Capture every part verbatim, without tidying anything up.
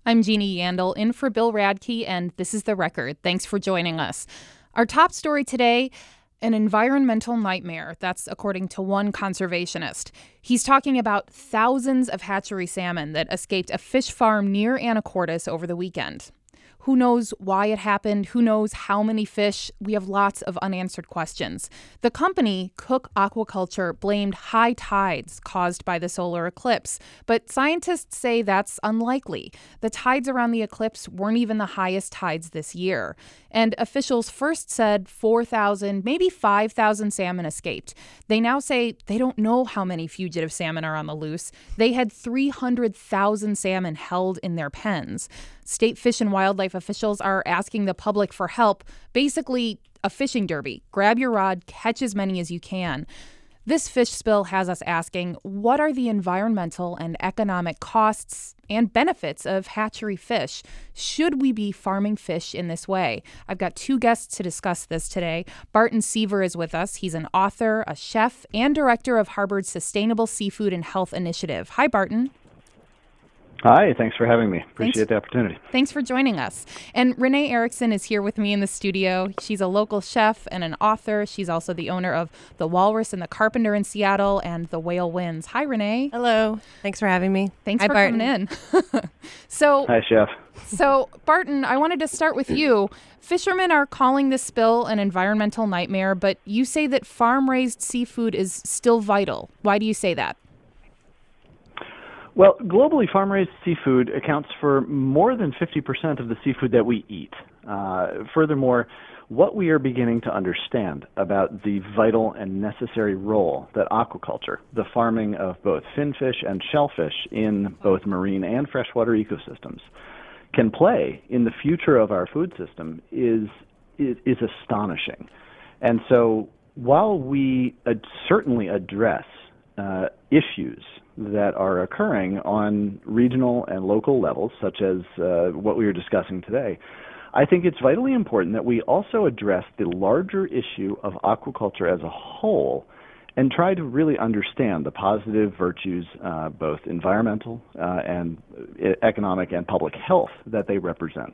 I'm Jeannie Yandel, in for Bill Radke, and this is The Record. Thanks for joining us. Our top story today, an environmental nightmare. That's according to one conservationist. He's talking about thousands of hatchery salmon that escaped a fish farm near Anacortes over the weekend. Who knows why it happened? Who knows how many fish? We have lots of unanswered questions. The company, Cook Aquaculture, blamed high tides caused by the solar eclipse, but scientists say that's unlikely. The tides around the eclipse weren't even the highest tides this year. And officials first said four thousand, maybe five thousand salmon escaped. They now say they don't know how many fugitive salmon are on the loose. They had three hundred thousand salmon held in their pens. State Fish and Wildlife officials are asking the public for help, basically a fishing derby. Grab your rod, catch as many as you can. This fish spill has us asking, what are the environmental and economic costs and benefits of hatchery fish? Should we be farming fish in this way? I've got two guests to discuss this today. Barton Seaver is with us. He's an author, a chef, and director of Harvard's Sustainable Seafood and Health Initiative. Hi, Barton. Hi, thanks for having me. Appreciate Thanks. the opportunity. Thanks for joining us. And Renee Erickson is here with me in the studio. She's a local chef and an author. She's also the owner of The Walrus and the Carpenter in Seattle and The Whale Wins. Hi, Renee. Hello. Thanks for having me. Thanks Hi, for Barton. coming in. so, Hi, Chef. so, Barton, I wanted to start with you. Fishermen are calling this spill an environmental nightmare, but you say that farm-raised seafood is still vital. Why do you say that? Well, globally, farm-raised seafood accounts for more than fifty percent of the seafood that we eat. Uh, furthermore, what we are beginning to understand about the vital and necessary role that aquaculture, the farming of both finfish and shellfish in both marine and freshwater ecosystems, can play in the future of our food system is is, is astonishing. And so while we ad- certainly address uh, issues that are occurring on regional and local levels, such as uh, what we are discussing today, I think it's vitally important that we also address the larger issue of aquaculture as a whole and try to really understand the positive virtues, uh, both environmental uh, and economic and public health, that they represent.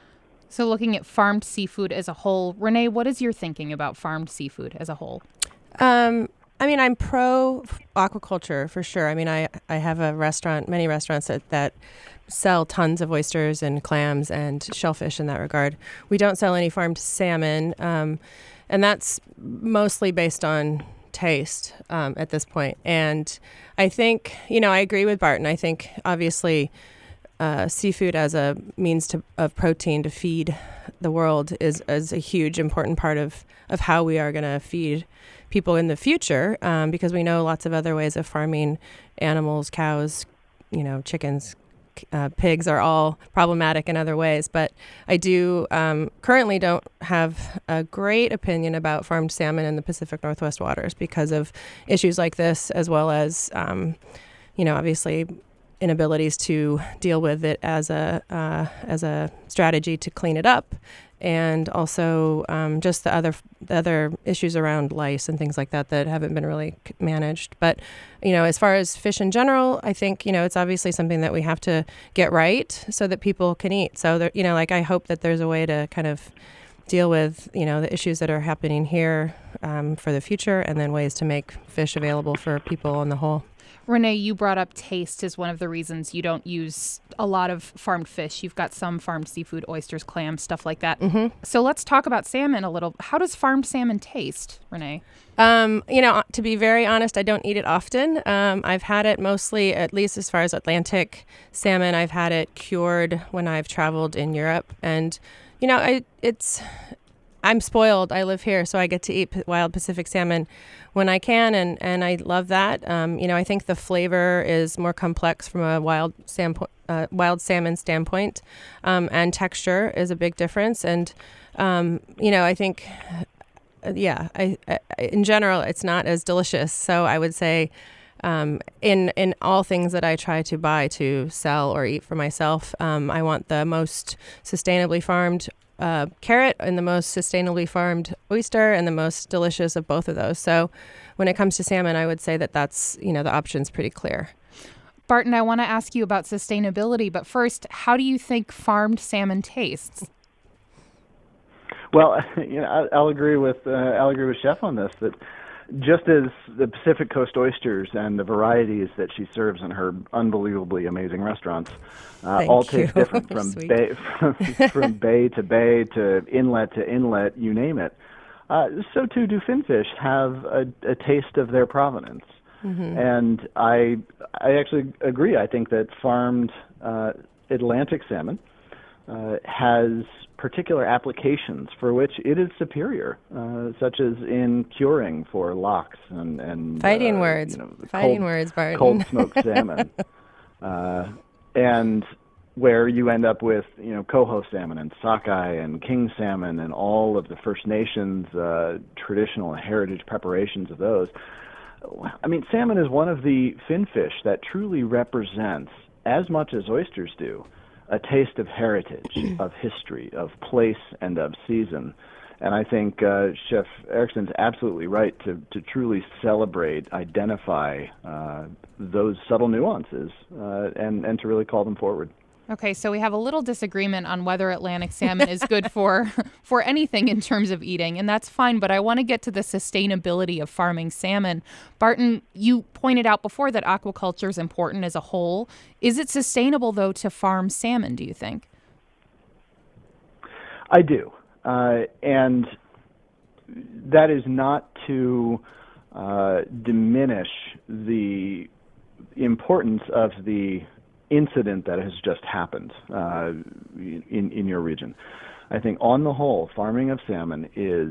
So looking at farmed seafood as a whole, Renee, what is your thinking about farmed seafood as a whole? Um, I mean, I'm pro aquaculture for sure. I mean, I, I have a restaurant, many restaurants that, that sell tons of oysters and clams and shellfish in that regard. We don't sell any farmed salmon, um, and that's mostly based on taste um, at this point. And I think, you know, I agree with Barton. I think obviously uh, seafood as a means to, of protein to feed the world is, is a huge important part of, of how we are going to feed people in the future, um, because we know lots of other ways of farming animals, cows, you know, chickens, uh, pigs are all problematic in other ways. But I do um, currently don't have a great opinion about farmed salmon in the Pacific Northwest waters because of issues like this, as well as, um, you know, obviously inabilities to deal with it as a uh, as a strategy to clean it up. And also um, just the other the other issues around lice and things like that that haven't been really managed. But, you know, as far as fish in general, I think, you know, it's obviously something that we have to get right so that people can eat. So, there, you know, like I hope that there's a way to kind of deal with, you know, the issues that are happening here um, for the future, and then ways to make fish available for people on the whole. Renee, you brought up taste as one of the reasons you don't use a lot of farmed fish. You've got some farmed seafood, oysters, clams, stuff like that. Mm-hmm. So let's talk about salmon a little. How does farmed salmon taste, Renee? Um, you know, to be very honest, I don't eat it often. Um, I've had it mostly, at least as far as Atlantic salmon, I've had it cured when I've traveled in Europe. And, you know, I, it's... I'm spoiled. I live here, so I get to eat p- wild Pacific salmon when I can, and, and I love that. Um, you know, I think the flavor is more complex from a wild sampo- uh, wild salmon standpoint, um, and texture is a big difference. And um, you know, I think, uh, yeah, I, I, in general, it's not as delicious. So I would say, um, in in all things that I try to buy to sell or eat for myself, um, I want the most sustainably farmed Uh, carrot and the most sustainably farmed oyster and the most delicious of both of those. So when it comes to salmon, I would say that that's, you know, the option's pretty clear. Barton, I want to ask you about sustainability, but first, how do you think farmed salmon tastes? Well, you know, I'll agree with uh, I'll agree with Chef on this, that just as the Pacific Coast oysters and the varieties that she serves in her unbelievably amazing restaurants uh, all taste you. different from bay, from, from bay to bay to inlet to inlet, you name it. Uh, so too do finfish have a, a taste of their provenance. Mm-hmm. And I I actually agree. I think that farmed uh, Atlantic salmon uh, has particular applications for which it is superior, uh, such as in curing for lox and, and fighting uh, words, you know, fighting cold, words, Barton. cold smoked salmon, uh, and where you end up with you know coho salmon and sockeye and king salmon and all of the First Nations uh, traditional heritage preparations of those. I mean, salmon is one of the finfish that truly represents, as much as oysters do, a taste of heritage, of history, of place, and of season. And I think uh, Chef Erickson's absolutely right to, to truly celebrate, identify uh, those subtle nuances, uh, and, and to really call them forward. Okay, so we have a little disagreement on whether Atlantic salmon is good for for anything in terms of eating, and that's fine, but I want to get to the sustainability of farming salmon. Barton, you pointed out before that aquaculture is important as a whole. Is it sustainable, though, to farm salmon, do you think? I do, uh, and that is not to uh, diminish the importance of the incident that has just happened uh, in in your region. I think on the whole, farming of salmon is,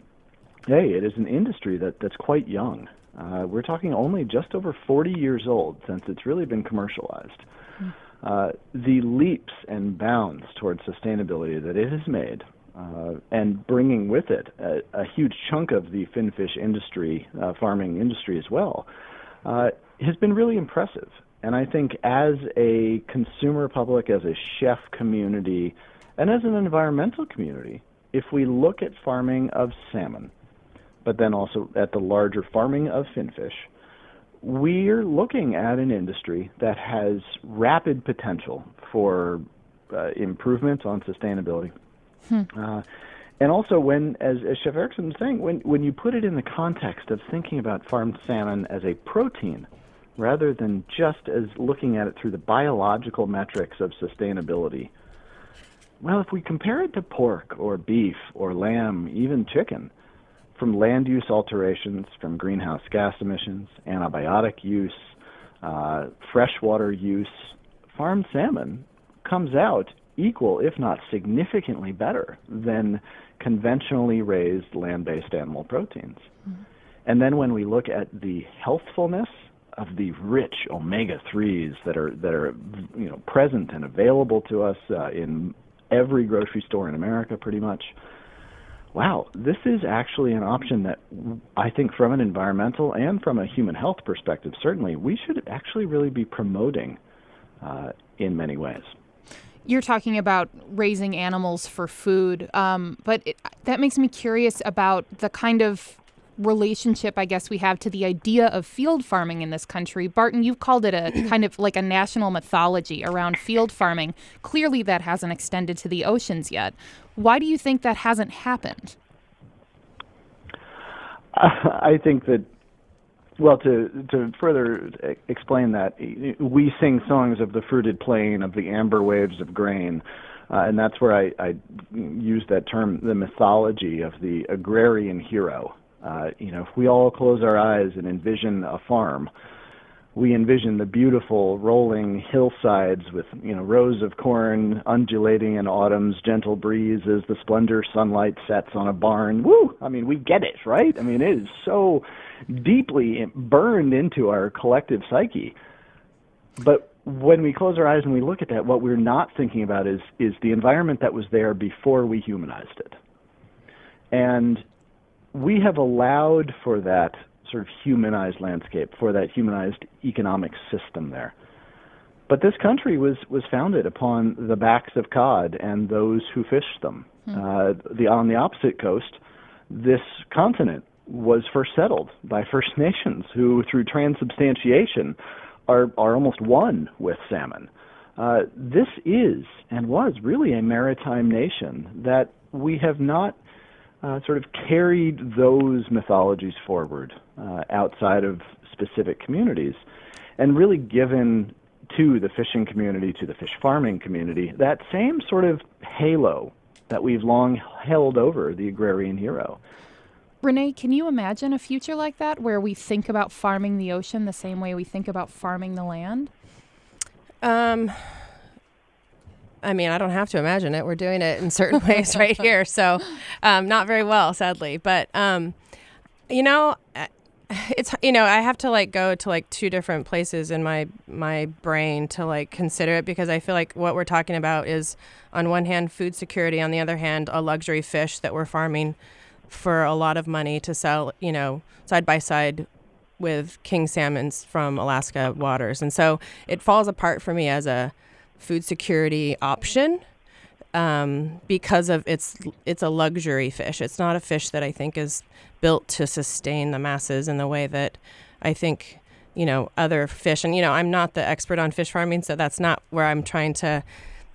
hey, it is an industry that, that's quite young. Uh, we're talking only just over forty years old since it's really been commercialized. Mm. Uh, the leaps and bounds towards sustainability that it has made, uh, and bringing with it a, a huge chunk of the finfish industry, uh, farming industry as well, uh, has been really impressive. And I think as a consumer public, as a chef community, and as an environmental community, if we look at farming of salmon, but then also at the larger farming of finfish, we're looking at an industry that has rapid potential for uh, improvement on sustainability. Hmm. Uh, and also, when, as, as Chef Erickson was saying, when, when you put it in the context of thinking about farmed salmon as a protein, rather than just as looking at it through the biological metrics of sustainability. Well, if we compare it to pork or beef or lamb, even chicken, from land use alterations, from greenhouse gas emissions, antibiotic use, uh, freshwater use, farmed salmon comes out equal, if not significantly better, than conventionally raised land-based animal proteins. Mm-hmm. And then when we look at the healthfulness of the rich omega threes that are that are you know present and available to us uh, in every grocery store in America, pretty much. Wow, this is actually an option that I think, from an environmental and from a human health perspective, certainly we should actually really be promoting uh, in many ways. You're talking about raising animals for food, um, but it, that makes me curious about the kind of relationship, I guess, we have to the idea of field farming in this country. Barton, you've called it a kind of like a national mythology around field farming. Clearly that hasn't extended to the oceans yet. Why do you think that hasn't happened? I think that, well, to to further explain that, we sing songs of the fruited plain, of the amber waves of grain, uh, and that's where I, I use that term, the mythology of the agrarian hero. Uh, you know, if we all close our eyes and envision a farm, we envision the beautiful rolling hillsides with, you know, rows of corn undulating in autumn's gentle breeze as the splendor sunlight sets on a barn. Woo! I mean, we get it, right? I mean, it is so deeply burned into our collective psyche. But when we close our eyes and we look at that, what we're not thinking about is is the environment that was there before we humanized it. And we have allowed for that sort of humanized landscape, for that humanized economic system there. But this country was, was founded upon the backs of cod and those who fished them. Hmm. Uh, the, on the opposite coast, this continent was first settled by First Nations who, through transubstantiation, are, are almost one with salmon. Uh, this is and was really a maritime nation that we have not uh, sort of carried those mythologies forward uh, outside of specific communities and really given to the fishing community, to the fish farming community, that same sort of halo that we've long held over the agrarian hero. Renee, can you imagine a future like that where we think about farming the ocean the same way we think about farming the land? Um, I mean, I don't have to imagine it. We're doing it in certain ways right here. So um, not very well, sadly. But, um, you know, it's, you know, I have to like go to like two different places in my, my brain to like consider it, because I feel like what we're talking about is on one hand, food security, on the other hand, a luxury fish that we're farming for a lot of money to sell, you know, side by side with king salmons from Alaska waters. And so it falls apart for me as a food security option um, because of it's it's a luxury fish. It's not a fish that I think is built to sustain the masses in the way that I think, you know, other fish. And, you know, I'm not the expert on fish farming, so that's not where I'm trying to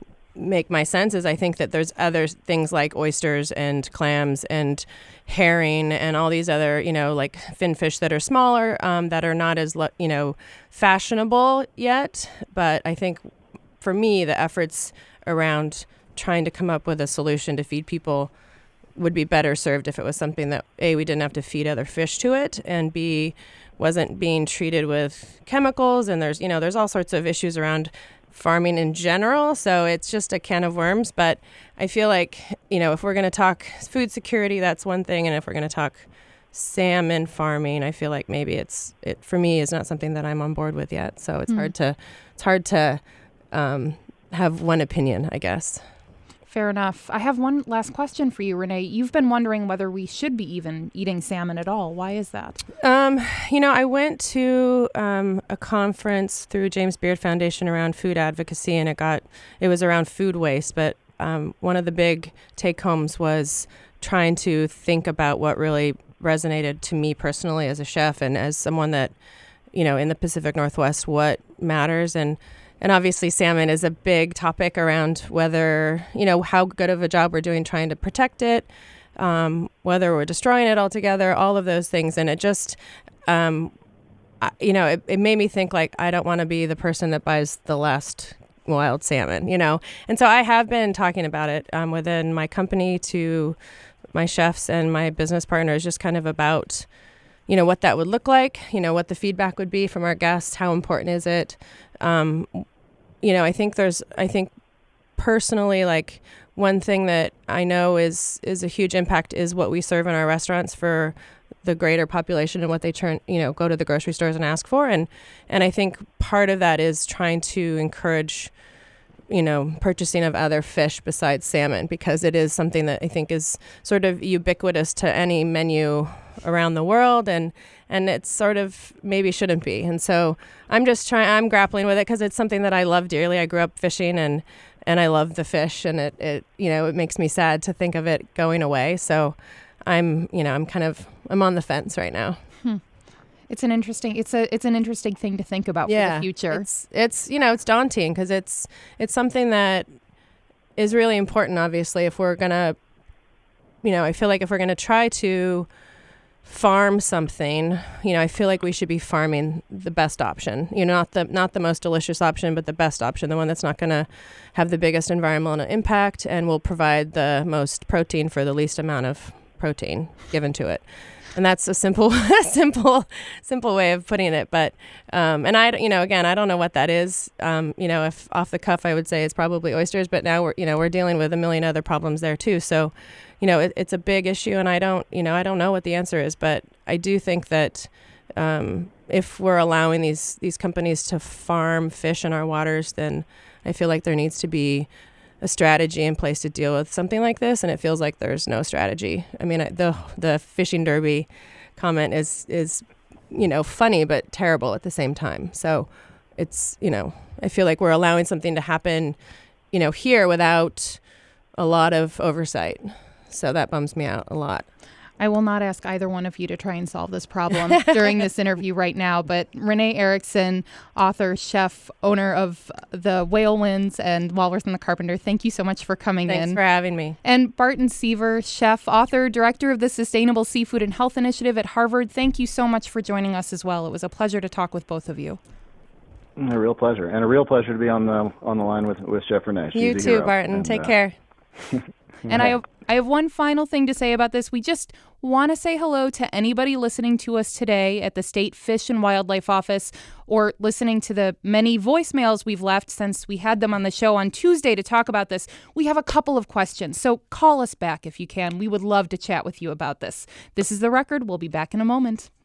make my sense. Is I think that there's other things like oysters and clams and herring and all these other, you know, like finfish that are smaller, um, that are not as, you know, fashionable yet. But I think for me, the efforts around trying to come up with a solution to feed people would be better served if it was something that, A, we didn't have to feed other fish to it, and B, wasn't being treated with chemicals. And there's, you know, there's all sorts of issues around farming in general, so it's just a can of worms. But I feel like, you know, if we're going to talk food security, that's one thing, and if we're going to talk salmon farming, I feel like maybe it's it for me is not something that I'm on board with yet. So it's mm. hard to it's hard to um, have one opinion, I guess. Fair enough. I have one last question for you, Renee. You've been wondering whether we should be even eating salmon at all. Why is that? Um, you know, I went to um, a conference through James Beard Foundation around food advocacy, and it got it was around food waste. But um, one of the big take-homes was trying to think about what really resonated to me personally as a chef and as someone that, you know, in the Pacific Northwest, what matters. And And obviously salmon is a big topic around whether, you know, how good of a job we're doing trying to protect it, um, whether we're destroying it altogether, all of those things. And it just, um, I, you know, it, it made me think like, I don't want to be the person that buys the last wild salmon, you know. And so I have been talking about it um, within my company to my chefs and my business partners, just kind of about, you know, what that would look like, you know, what the feedback would be from our guests, how important is it? Um, you know, I think there's, I think personally, like one thing that I know is, is a huge impact is what we serve in our restaurants for the greater population and what they turn, you know, go to the grocery stores and ask for. And, and I think part of that is trying to encourage, you know, purchasing of other fish besides salmon, because it is something that I think is sort of ubiquitous to any menu around the world, and and it's sort of maybe shouldn't be. And so I'm just trying, I'm grappling with it because it's something that I love dearly. I grew up fishing, and and I love the fish, and it, it you know, it makes me sad to think of it going away. So I'm, you know, I'm kind of, I'm on the fence right now. Hmm. It's an interesting, it's a, it's an interesting thing to think about yeah, for the future. It's, it's, you know, it's daunting because it's, it's something that is really important, obviously, if we're going to, you know, I feel like if we're going to try to farm something, you know, I feel like we should be farming the best option, you know, not the, not the most delicious option, but the best option, the one that's not going to have the biggest environmental impact and will provide the most protein for the least amount of protein given to it. And that's a simple, simple, simple way of putting it. But, um, and I, you know, again, I don't know what that is. Um, you know, if off the cuff, I would say it's probably oysters, but now we're, you know, we're dealing with a million other problems there too. So, you know, it, it's a big issue, and I don't, you know, I don't know what the answer is, but I do think that, um, if we're allowing these, these companies to farm fish in our waters, then I feel like there needs to be a strategy in place to deal with something like this, and it feels like there's no strategy. I mean, I, the the fishing derby comment is is you know funny but terrible at the same time. So it's, you know, I feel like we're allowing something to happen, you know, here without a lot of oversight. So that bums me out a lot. I will not ask either one of you to try and solve this problem during this interview right now, but Renee Erickson, author, chef, owner of the Whale Winds and Walrus and the Carpenter, thank you so much for coming Thanks in. Thanks for having me. And Barton Seaver, chef, author, director of the Sustainable Seafood and Health Initiative at Harvard, thank you so much for joining us as well. It was a pleasure to talk with both of you. A real pleasure, and a real pleasure to be on the on the line with with Chef Renee. She's you a too, hero. Barton. And, Take uh, care. And I have, I have one final thing to say about this. We just want to say hello to anybody listening to us today at the State Fish and Wildlife Office or listening to the many voicemails we've left since we had them on the show on Tuesday to talk about this. We have a couple of questions, so call us back if you can. We would love to chat with you about this. This is The Record. We'll be back in a moment.